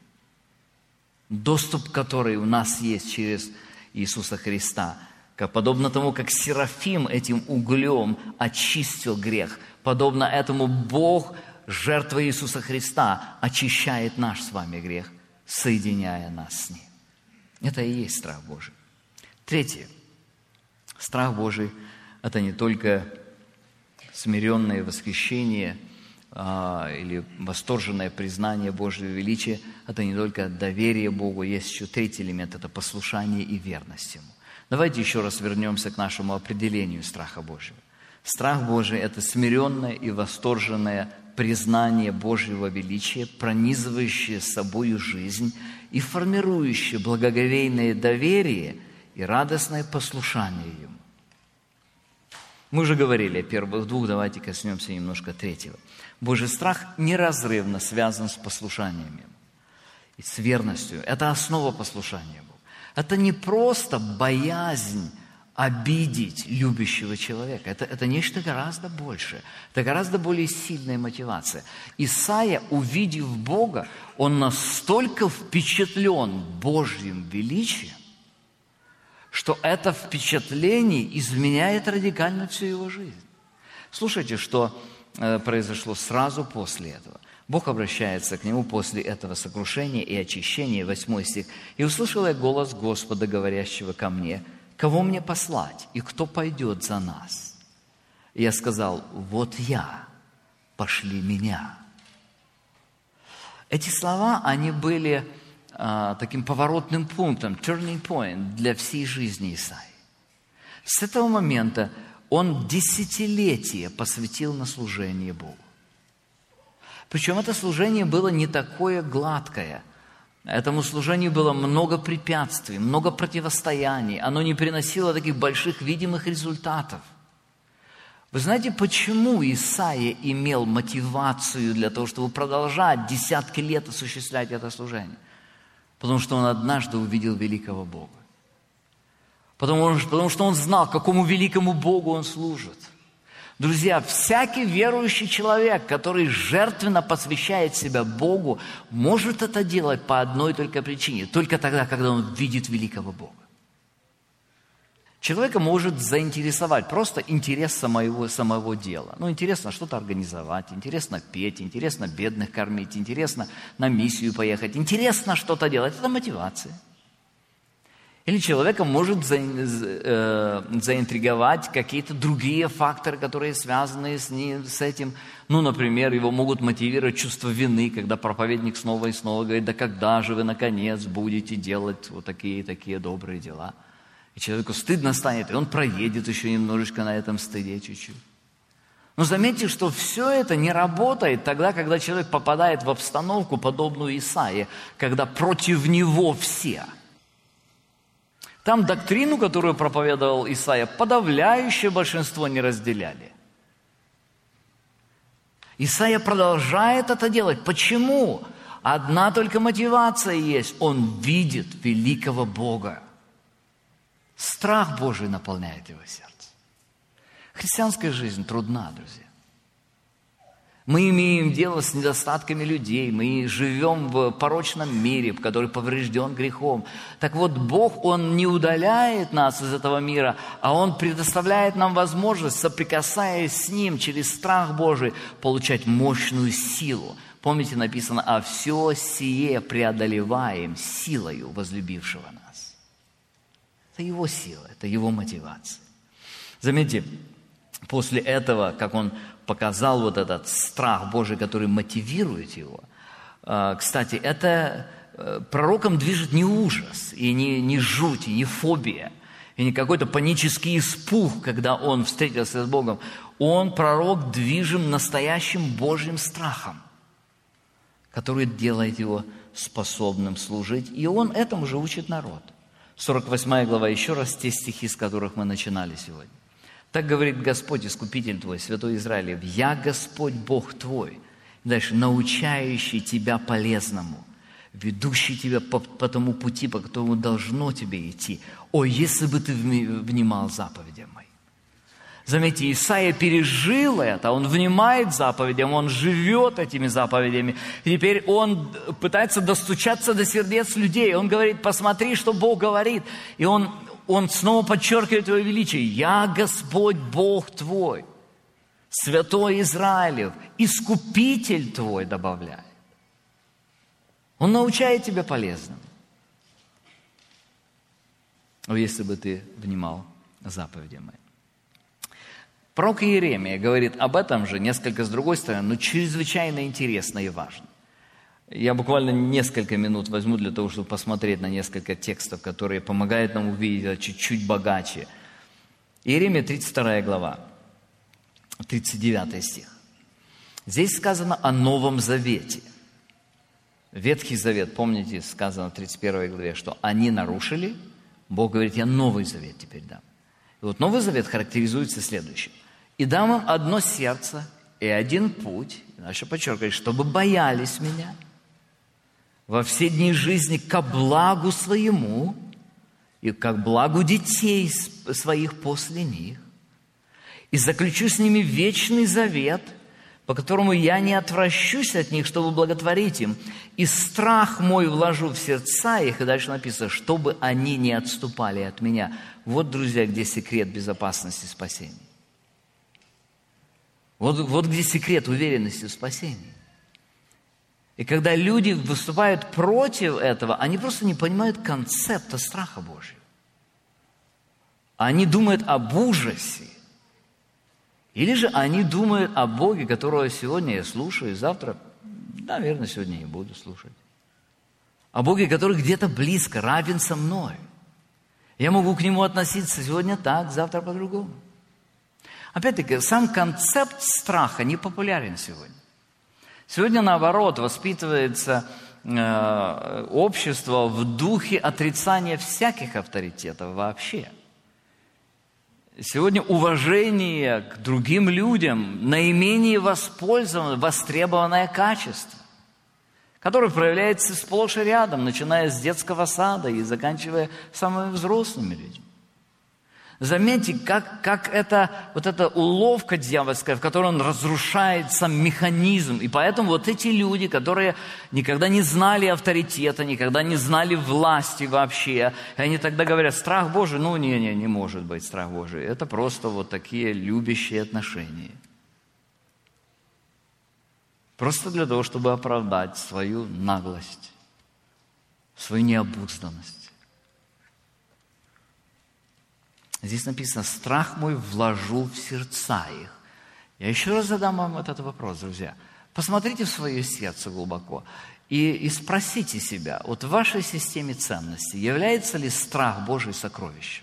Доступ, который у нас есть через Иисуса Христа. Подобно тому, как Серафим этим углем очистил грех, подобно этому Бог, жертвой Иисуса Христа, очищает наш с вами грех, соединяя нас с Ним. Это и есть страх Божий. Третье. Страх Божий – это не только смиренное восхищение или восторженное признание Божьего величия, это не только доверие Богу, есть еще третий элемент – это послушание и верность Ему. Давайте еще раз вернемся к нашему определению страха Божьего. Страх Божий – это смиренное и восторженное признание Божьего величия, пронизывающее собою жизнь и формирующее благоговейное доверие и радостное послушание Ему. Мы уже говорили о первых двух, давайте коснемся немножко третьего. Божий страх неразрывно связан с послушанием Ему и с верностью. Это основа послушания Богу. Это не просто боязнь обидеть любящего человека. Это нечто гораздо большее. Это гораздо более сильная мотивация. Исайя, увидев Бога, он настолько впечатлен Божьим величием, что это впечатление изменяет радикально всю его жизнь. Слушайте, что произошло сразу после этого. Бог обращается к нему после этого сокрушения и очищения, 8 стих. «И услышал я голос Господа, говорящего ко мне, кого мне послать, и кто пойдет за нас? И я сказал, вот я, пошли меня». Эти слова, они были таким поворотным пунктом, turning point для всей жизни Исаии. С этого момента он десятилетия посвятил на служение Богу. Причем это служение было не такое гладкое. Этому служению было много препятствий, много противостояний. Оно не приносило таких больших видимых результатов. Вы знаете, почему Исаия имел мотивацию для того, чтобы продолжать десятки лет осуществлять это служение? Потому что он однажды увидел великого Бога. Потому что он знал, какому великому Богу он служит. Друзья, всякий верующий человек, который жертвенно посвящает себя Богу, может это делать по одной только причине. Только тогда, когда он видит великого Бога. Человека может заинтересовать просто интерес самого дела. Интересно что-то организовать, интересно петь, интересно бедных кормить, интересно на миссию поехать, интересно что-то делать. Это мотивация. Или человека может заинтриговать какие-то другие факторы, которые связаны с этим. Например, его могут мотивировать чувство вины, когда проповедник снова и снова говорит, да когда же вы, наконец, будете делать вот такие и такие добрые дела. И человеку стыдно станет, и он проедет еще немножечко на этом стыде чуть-чуть. Но заметьте, что все это не работает тогда, когда человек попадает в обстановку, подобную Исаии, когда против него все. Там доктрину, которую проповедовал Исаия, подавляющее большинство не разделяли. Исаия продолжает это делать. Почему? Одна только мотивация есть. Он видит великого Бога. Страх Божий наполняет его сердце. Христианская жизнь трудна, друзья. Мы имеем дело с недостатками людей, мы живем в порочном мире, который поврежден грехом. Так вот, Бог, Он не удаляет нас из этого мира, а Он предоставляет нам возможность, соприкасаясь с Ним через страх Божий, получать мощную силу. Помните, написано, а все сие преодолеваем силою возлюбившего нас. Это Его сила, это Его мотивация. Заметьте, после этого, как Он показал вот этот страх Божий, который мотивирует его. Кстати, это пророком движет не ужас, и не жуть, и не фобия, и не какой-то панический испуг, когда он встретился с Богом. Пророк, движим настоящим Божьим страхом, который делает его способным служить. И он этому же учит народ. 48 глава, еще раз те стихи, с которых мы начинали сегодня. Так говорит Господь, Искупитель твой, Святой Израилев, «Я Господь Бог твой». Дальше, «научающий тебя полезному, ведущий тебя по тому пути, по которому должно тебе идти. О, если бы ты внимал заповедям моим». Заметьте, Исаия пережил это, он внимает заповедям, он живет этими заповедями. И теперь он пытается достучаться до сердец людей. Он говорит, посмотри, что Бог говорит. И он снова подчеркивает его величие. «Я Господь Бог твой, Святой Израилев, Искупитель твой», добавляет. Он научает тебя полезному. О, если бы ты внимал заповедям моим. Пророк Иеремия говорит об этом же, несколько с другой стороны, но чрезвычайно интересно и важно. Я буквально несколько минут возьму для того, чтобы посмотреть на несколько текстов, которые помогают нам увидеть это чуть-чуть богаче. Иеремия, 32 глава, 39 стих. Здесь сказано о Новом Завете. Ветхий Завет, помните, сказано в 31 главе, что они нарушили. Бог говорит, я Новый Завет теперь дам. И вот Новый Завет характеризуется следующим. «И дам им одно сердце и один путь», дальше подчеркивает, «чтобы боялись меня во все дни жизни ко благу своему и ко благу детей своих после них, и заключу с ними вечный завет, по которому я не отвращусь от них, чтобы благотворить им. И страх мой вложу в сердца их». И дальше написано: «чтобы они не отступали от меня». Вот, друзья, где секрет безопасности спасения. Вот где секрет уверенности в спасении. И когда люди выступают против этого, они просто не понимают концепта страха Божьего. Они думают об ужасе. Или же они думают о Боге, которого сегодня я слушаю, и завтра, наверное, сегодня не буду слушать. О Боге, который где-то близко, равен со мной. Я могу к Нему относиться сегодня так, завтра по-другому. Опять-таки, сам концепт страха не популярен сегодня. Сегодня, наоборот, воспитывается общество в духе отрицания всяких авторитетов вообще. Сегодня уважение к другим людям наименее востребованное качество, которое проявляется сплошь и рядом, начиная с детского сада и заканчивая самыми взрослыми людьми. Заметьте, как это, вот эта уловка дьявольская, в которой он разрушает сам механизм. И поэтому вот эти люди, которые никогда не знали авторитета, никогда не знали власти вообще, и они тогда говорят: страх Божий, не может быть страх Божий. Это просто вот такие любящие отношения. Просто для того, чтобы оправдать свою наглость, свою необузданность. Здесь написано: «страх мой вложу в сердца их». Я еще раз задам вам этот вопрос, друзья. Посмотрите в свое сердце глубоко и спросите себя, вот в вашей системе ценностей является ли страх Божий сокровищем?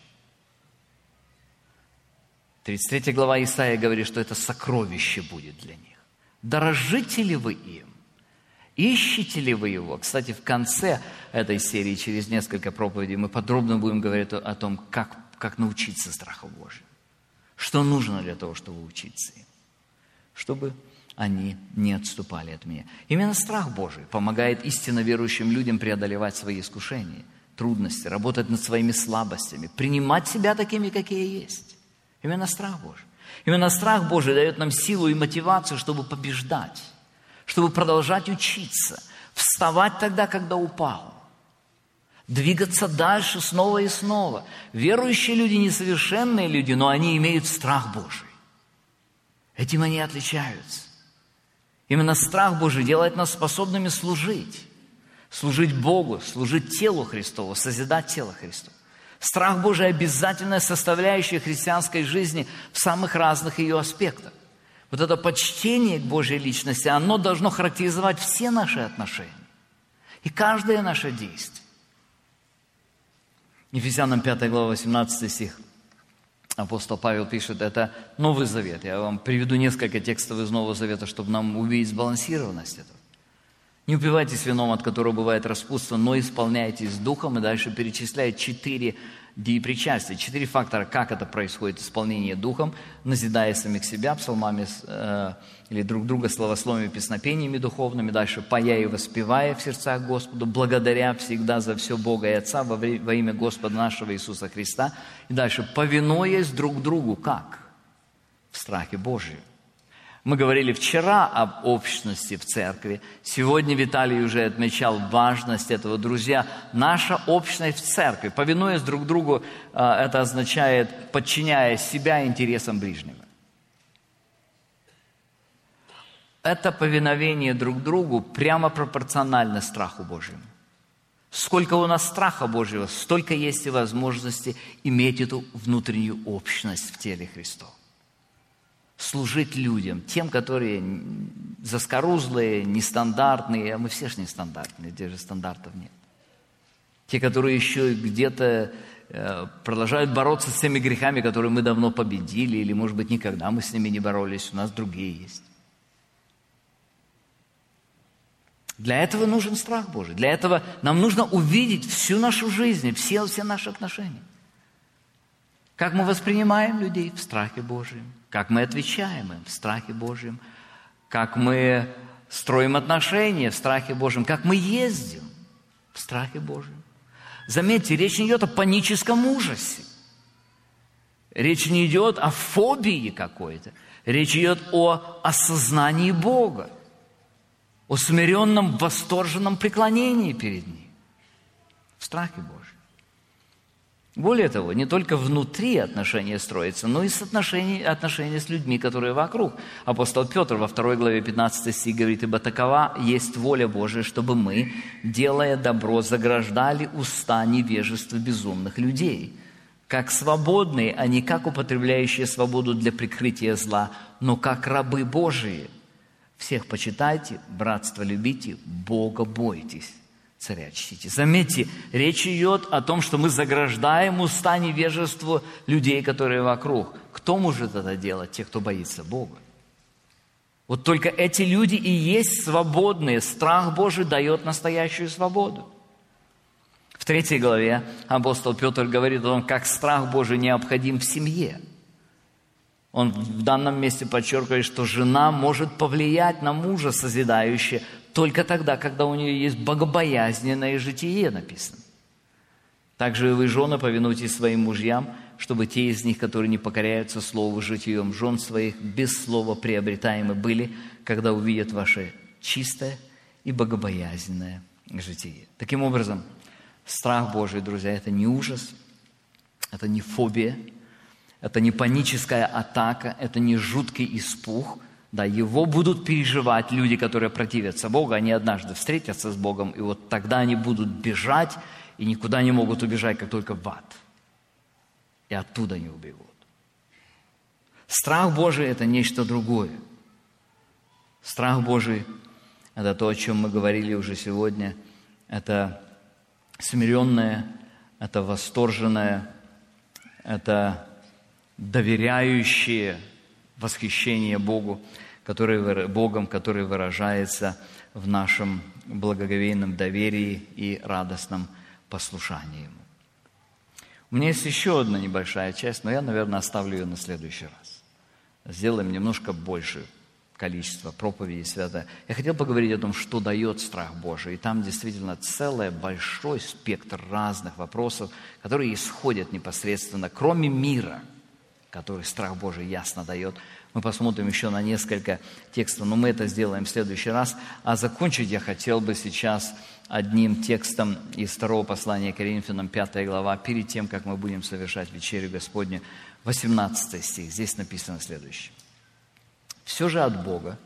33 глава Исаии говорит, что это сокровище будет для них. Дорожите ли вы им? Ищете ли вы его? Кстати, в конце этой серии, через несколько проповедей, мы подробно будем говорить о том, как научиться страху Божьему. Что нужно для того, чтобы учиться им? Чтобы они не отступали от меня. Именно страх Божий помогает истинно верующим людям преодолевать свои искушения, трудности, работать над своими слабостями, принимать себя такими, какие есть. Именно страх Божий. Именно страх Божий дает нам силу и мотивацию, чтобы побеждать, чтобы продолжать учиться, вставать тогда, когда упал, двигаться дальше снова и снова. Верующие люди, несовершенные люди, но они имеют страх Божий. Этим они отличаются. Именно страх Божий делает нас способными служить Богу, служить телу Христову, созидать тело Христово. Страх Божий – обязательная составляющая христианской жизни в самых разных ее аспектах. Вот это почтение к Божьей личности, оно должно характеризовать все наши отношения и каждое наше действие. Ефесянам 5 глава 18 стих. Апостол Павел пишет, это Новый Завет. Я вам приведу несколько текстов из Нового Завета, чтобы нам увидеть сбалансированность этого. «Не упивайтесь вином, от которого бывает распутство, но исполняйтесь духом». И дальше перечисляет 4 причастия, 4 фактора, как это происходит, исполнение духом, назидая самих себя псалмами или друг друга словословиями, песнопениями духовными. Дальше «пая и воспевая в сердцах Господу, благодаря всегда за все Бога и Отца во имя Господа нашего Иисуса Христа». И дальше «повинуясь друг другу». Как? В страхе Божьем. Мы говорили вчера об общности в церкви. Сегодня Виталий уже отмечал важность этого. Друзья, наша общность в церкви, повинуясь друг другу, это означает, подчиняя себя интересам ближнего. Это повиновение друг другу прямо пропорционально страху Божьему. Сколько у нас страха Божьего, столько есть и возможности иметь эту внутреннюю общность в теле Христова. Служить людям, тем, которые заскорузлые, нестандартные, а мы все же нестандартные, где же стандартов нет. Те, которые еще где-то продолжают бороться с теми грехами, которые мы давно победили, или, может быть, никогда мы с ними не боролись, у нас другие есть. Для этого нужен страх Божий. Для этого нам нужно увидеть всю нашу жизнь, все наши отношения. Как мы воспринимаем людей в страхе Божьем, как мы отвечаем им в страхе Божьем, как мы строим отношения в страхе Божьем, как мы ездим в страхе Божьем. Заметьте, речь не идет о паническом ужасе. Речь не идет о фобии какой-то. Речь идет о осознании Бога, о смиренном, восторженном преклонении перед Ним, в страхе Божьем. Более того, не только внутри отношения строятся, но и отношения с людьми, которые вокруг. Апостол Петр во 2 главе 15 стих говорит: «Ибо такова есть воля Божия, чтобы мы, делая добро, заграждали уста невежества безумных людей, как свободные, а не как употребляющие свободу для прикрытия зла, но как рабы Божии. Всех почитайте, братство любите, Бога бойтесь, царя чтите». Заметьте, речь идет о том, что мы заграждаем уста невежеству людей, которые вокруг. Кто может это делать? Те, кто боится Бога. Вот только эти люди и есть свободные. Страх Божий дает настоящую свободу. В 3 главе апостол Петр говорит о том, как страх Божий необходим в семье. Он в данном месте подчеркивает, что жена может повлиять на мужа созидающе только тогда, когда у нее есть богобоязненное житие, написано. Также и вы, жены, повинуйтесь своим мужьям, чтобы те из них, которые не покоряются слову житием жен своих, без слова приобретаемы были, когда увидят ваше чистое и богобоязненное житие. Таким образом, страх Божий, друзья, это не ужас, это не фобия, это не паническая атака, это не жуткий испуг. Да, его будут переживать люди, которые противятся Богу. Они однажды встретятся с Богом, и вот тогда они будут бежать, и никуда не могут убежать, как только в ад. И оттуда не убегут. Страх Божий – это нечто другое. Страх Божий – это то, о чем мы говорили уже сегодня. Это смиренное, это восторженное, это доверяющее восхищение Богом, который выражается в нашем благоговейном доверии и радостном послушании Ему. У меня есть еще одна небольшая часть, но я, наверное, оставлю ее на следующий раз. Сделаем немножко больше количество проповедей святых. Я хотел поговорить о том, что дает страх Божий. И там действительно целый большой спектр разных вопросов, которые исходят непосредственно, кроме мира, который страх Божий ясно дает. Мы посмотрим еще на несколько текстов, но мы это сделаем в следующий раз. А закончить я хотел бы сейчас одним текстом из 2 послания к Коринфянам, 5 глава, перед тем, как мы будем совершать вечерю Господню, 18 стих. Здесь написано следующее. «Все же от Бога,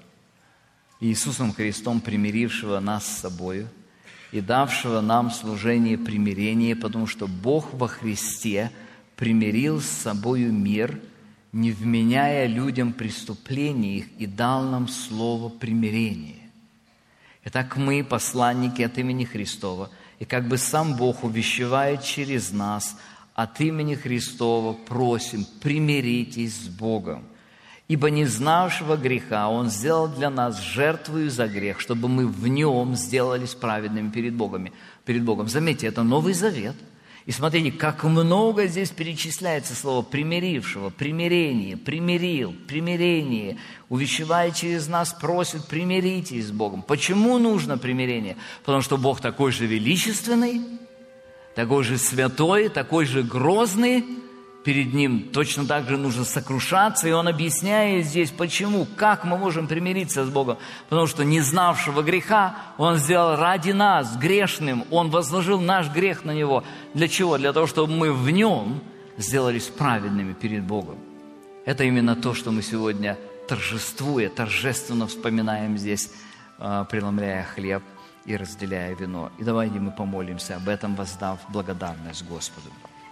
Иисусом Христом, примирившего нас с собою и давшего нам служение примирения, потому что Бог во Христе примирил с собою мир, не вменяя людям преступлений их, и дал нам слово примирения. Итак, мы, посланники от имени Христова, и как бы сам Бог увещевает через нас, от имени Христова просим, примиритесь с Богом. Ибо не знавшего греха Он сделал для нас жертвою за грех, чтобы мы в Нем сделались праведными перед Богом. Заметьте, это Новый Завет. И смотрите, как много здесь перечисляется слово «примирившего», «примирение», «примирил», «примирение». Увещевая через нас, просит «примиритесь с Богом». Почему нужно примирение? Потому что Бог такой же величественный, такой же святой, такой же грозный. Перед Ним точно так же нужно сокрушаться. И Он объясняет здесь, почему, как мы можем примириться с Богом. Потому что не знавшего греха Он сделал ради нас грешным. Он возложил наш грех на Него. Для чего? Для того, чтобы мы в Нем сделались праведными перед Богом. Это именно то, что мы сегодня, торжествуя, торжественно вспоминаем здесь, преломляя хлеб и разделяя вино. И давайте мы помолимся об этом, воздав благодарность Господу.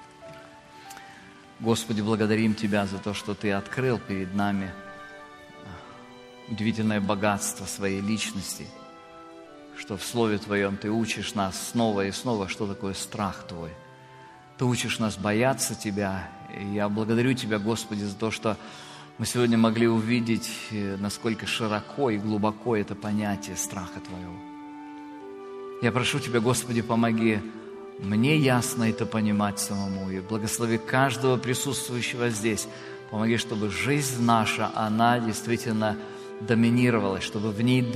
Господи, благодарим Тебя за то, что Ты открыл перед нами удивительное богатство своей личности, что в Слове Твоем Ты учишь нас снова и снова, что такое страх Твой. Ты учишь нас бояться Тебя. И я благодарю Тебя, Господи, за то, что мы сегодня могли увидеть, насколько широко и глубоко это понятие страха Твоего. Я прошу Тебя, Господи, помоги мне ясно это понимать самому. И благослови каждого присутствующего здесь. Помоги, чтобы жизнь наша, она действительно доминировала, чтобы в ней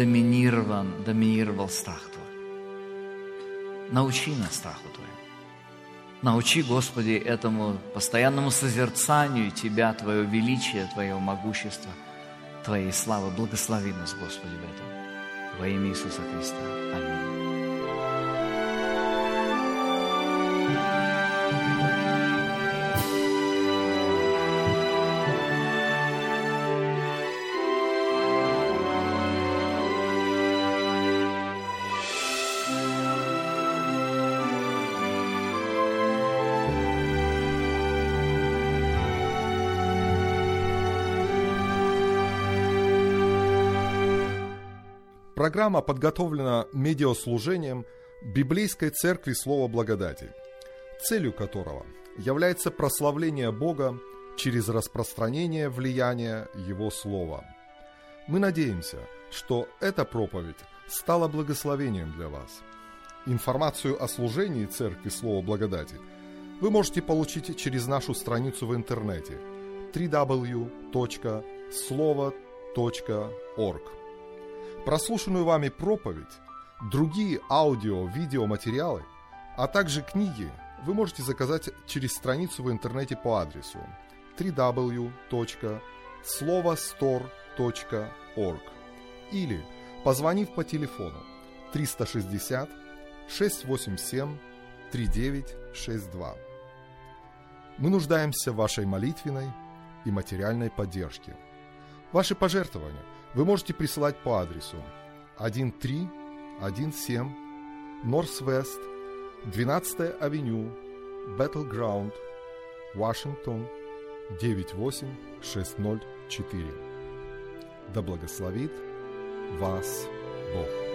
доминировал страх Твой. Научи нас страху Твоему. Научи, Господи, этому постоянному созерцанию Тебя, Твое величие, Твое могущество, Твоей славы. Благослови нас, Господи, в этом. Во имя Иисуса Христа. Аминь. Программа подготовлена медиаслужением Библейской Церкви Слова Благодати, целью которого является прославление Бога через распространение влияния Его Слова. Мы надеемся, что эта проповедь стала благословением для вас. Информацию о служении Церкви Слова Благодати вы можете получить через нашу страницу в интернете www.slovo.org. Прослушанную вами проповедь, другие аудио-видеоматериалы, а также книги вы можете заказать через страницу в интернете по адресу www.slovostore.org или позвонив по телефону 360 687 3962. Мы нуждаемся в вашей молитвенной и материальной поддержке. Ваши пожертвования вы можете присылать по адресу 1317 Northwest 12-я авеню, Battleground, Вашингтон, 98604. Да благословит вас Бог.